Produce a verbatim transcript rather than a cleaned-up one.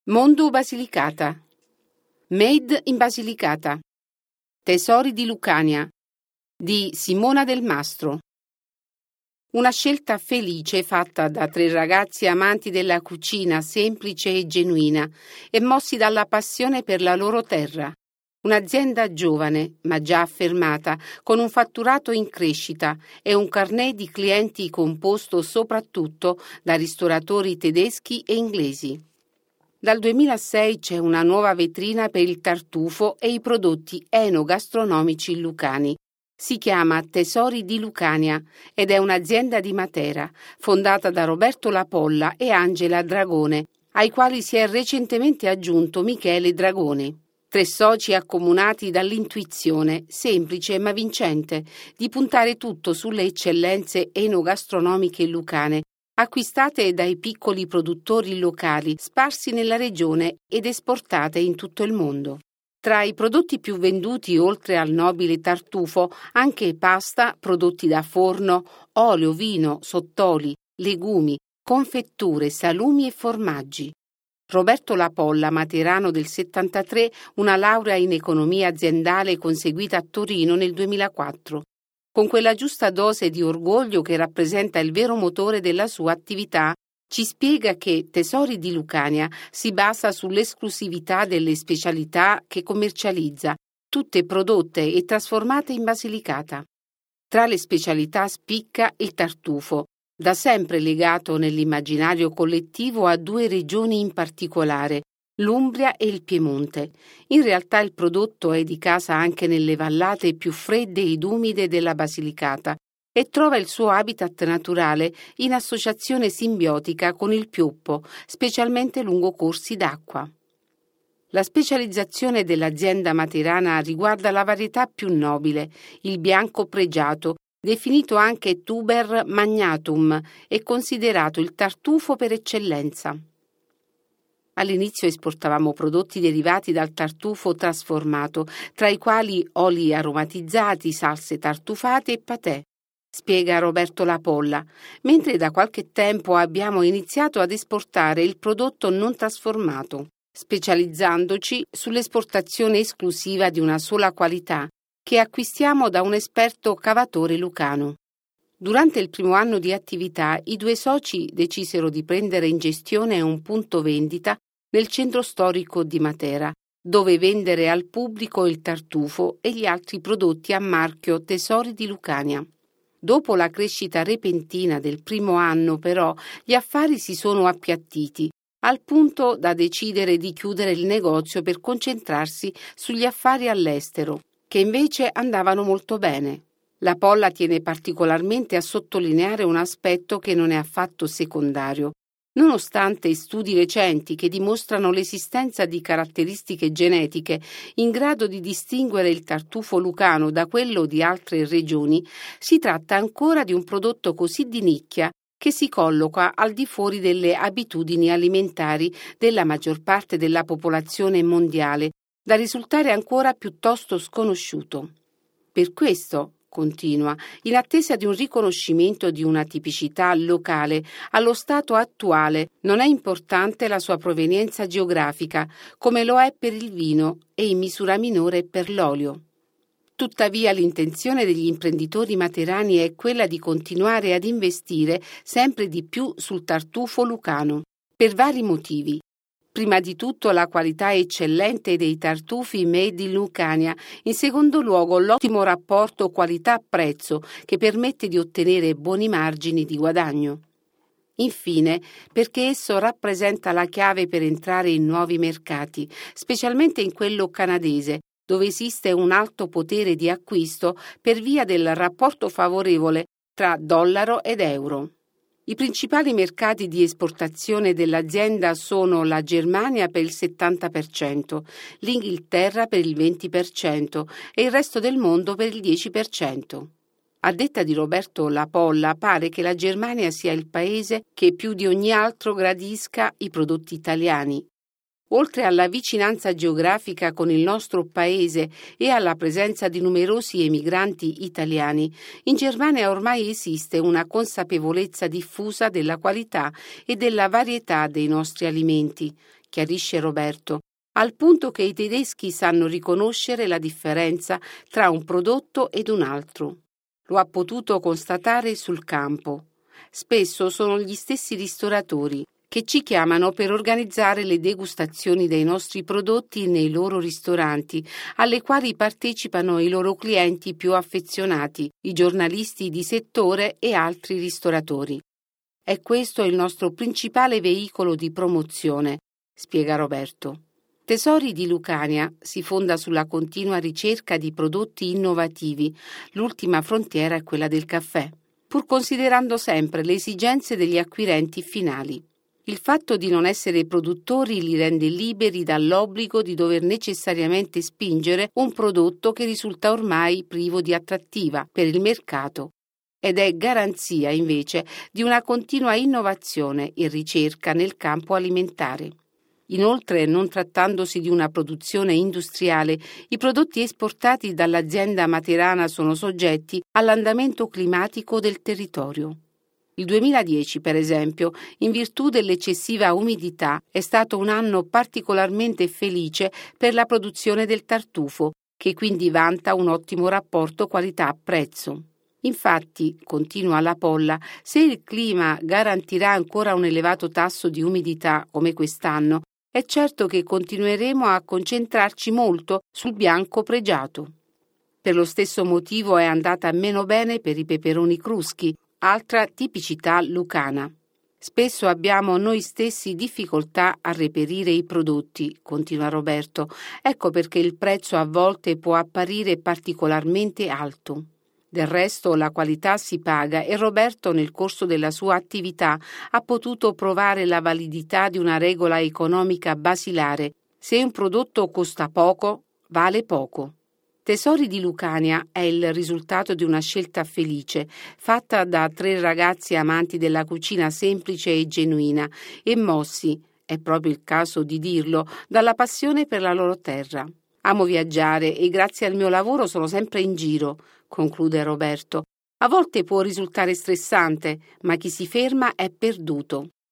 Mondo Basilicata. Made in Basilicata. Tesori di Lucania di Simona Del Mastro. Una scelta felice fatta da tre ragazzi amanti della cucina semplice e genuina e mossi dalla passione per la loro terra. Un'azienda giovane, ma già affermata, con un fatturato in crescita e un carnet di clienti composto soprattutto da ristoratori tedeschi e inglesi. Dal duemilasei c'è una nuova vetrina per il tartufo e i prodotti enogastronomici lucani. Si chiama Tesori di Lucania ed è un'azienda di Matera, fondata da Roberto Lapolla e Angela Dragone, ai quali si è recentemente aggiunto Michele Dragone. Tre soci accomunati dall'intuizione, semplice ma vincente, di puntare tutto sulle eccellenze enogastronomiche lucane, acquistate dai piccoli produttori locali sparsi nella regione ed esportate in tutto il mondo. Tra i prodotti più venduti, oltre al nobile tartufo, anche pasta, prodotti da forno, olio, vino, sottoli, legumi, confetture, salumi e formaggi. Roberto Lapolla, materano del settantatré, una laurea in economia aziendale conseguita a Torino nel duemilaquattro. Con quella giusta dose di orgoglio che rappresenta il vero motore della sua attività, ci spiega che Tesori di Lucania si basa sull'esclusività delle specialità che commercializza, tutte prodotte e trasformate in Basilicata. Tra le specialità spicca il tartufo, da sempre legato nell'immaginario collettivo a due regioni in particolare, l'Umbria e il Piemonte. In realtà il prodotto è di casa anche nelle vallate più fredde ed umide della Basilicata e trova il suo habitat naturale in associazione simbiotica con il pioppo, specialmente lungo corsi d'acqua. La specializzazione dell'azienda materana riguarda la varietà più nobile, il bianco pregiato, definito anche tuber magnatum e considerato il tartufo per eccellenza. All'inizio esportavamo prodotti derivati dal tartufo trasformato, tra i quali oli aromatizzati, salse tartufate e patè, spiega Roberto Lapolla, mentre da qualche tempo abbiamo iniziato ad esportare il prodotto non trasformato, specializzandoci sull'esportazione esclusiva di una sola qualità, che acquistiamo da un esperto cavatore lucano. Durante il primo anno di attività, i due soci decisero di prendere in gestione un punto vendita nel centro storico di Matera, dove vendere al pubblico il tartufo e gli altri prodotti a marchio Tesori di Lucania. Dopo la crescita repentina del primo anno, però, gli affari si sono appiattiti, al punto da decidere di chiudere il negozio per concentrarsi sugli affari all'estero, che invece andavano molto bene. La Polla tiene particolarmente a sottolineare un aspetto che non è affatto secondario. Nonostante studi recenti che dimostrano l'esistenza di caratteristiche genetiche in grado di distinguere il tartufo lucano da quello di altre regioni, si tratta ancora di un prodotto così di nicchia che si colloca al di fuori delle abitudini alimentari della maggior parte della popolazione mondiale, da risultare ancora piuttosto sconosciuto. Per questo, continua, in attesa di un riconoscimento di una tipicità locale, allo stato attuale non è importante la sua provenienza geografica, come lo è per il vino e in misura minore per l'olio. Tuttavia l'intenzione degli imprenditori materani è quella di continuare ad investire sempre di più sul tartufo lucano, per vari motivi. Prima di tutto la qualità eccellente dei tartufi made in Lucania, in secondo luogo l'ottimo rapporto qualità-prezzo che permette di ottenere buoni margini di guadagno. Infine, perché esso rappresenta la chiave per entrare in nuovi mercati, specialmente in quello canadese, dove esiste un alto potere di acquisto per via del rapporto favorevole tra dollaro ed euro. I principali mercati di esportazione dell'azienda sono la Germania per il settanta per cento, l'Inghilterra per il venti per cento e il resto del mondo per il dieci per cento. A detta di Roberto Lapolla, pare che la Germania sia il paese che più di ogni altro gradisca i prodotti italiani. Oltre alla vicinanza geografica con il nostro paese e alla presenza di numerosi emigranti italiani, in Germania ormai esiste una consapevolezza diffusa della qualità e della varietà dei nostri alimenti, chiarisce Roberto, al punto che i tedeschi sanno riconoscere la differenza tra un prodotto ed un altro. Lo ha potuto constatare sul campo. Spesso sono gli stessi ristoratori che ci chiamano per organizzare le degustazioni dei nostri prodotti nei loro ristoranti, alle quali partecipano i loro clienti più affezionati, i giornalisti di settore e altri ristoratori. È questo il nostro principale veicolo di promozione, spiega Roberto. Tesori di Lucania si fonda sulla continua ricerca di prodotti innovativi. L'ultima frontiera è quella del caffè, pur considerando sempre le esigenze degli acquirenti finali. Il fatto di non essere produttori li rende liberi dall'obbligo di dover necessariamente spingere un prodotto che risulta ormai privo di attrattiva per il mercato ed è garanzia invece di una continua innovazione e ricerca nel campo alimentare. Inoltre, non trattandosi di una produzione industriale, i prodotti esportati dall'azienda materana sono soggetti all'andamento climatico del territorio. Il duemiladieci, per esempio, in virtù dell'eccessiva umidità, è stato un anno particolarmente felice per la produzione del tartufo, che quindi vanta un ottimo rapporto qualità-prezzo. Infatti, continua la Polla, se il clima garantirà ancora un elevato tasso di umidità come quest'anno, è certo che continueremo a concentrarci molto sul bianco pregiato. Per lo stesso motivo è andata meno bene per i peperoni cruschi, altra tipicità lucana. Spesso abbiamo noi stessi difficoltà a reperire i prodotti, continua Roberto. Ecco perché il prezzo a volte può apparire particolarmente alto. Del resto la qualità si paga e Roberto nel corso della sua attività ha potuto provare la validità di una regola economica basilare. Se un prodotto costa poco, vale poco. Tesori di Lucania è il risultato di una scelta felice, fatta da tre ragazzi amanti della cucina semplice e genuina e mossi, è proprio il caso di dirlo, dalla passione per la loro terra. Amo viaggiare e grazie al mio lavoro sono sempre in giro, conclude Roberto. A volte può risultare stressante, ma chi si ferma è perduto.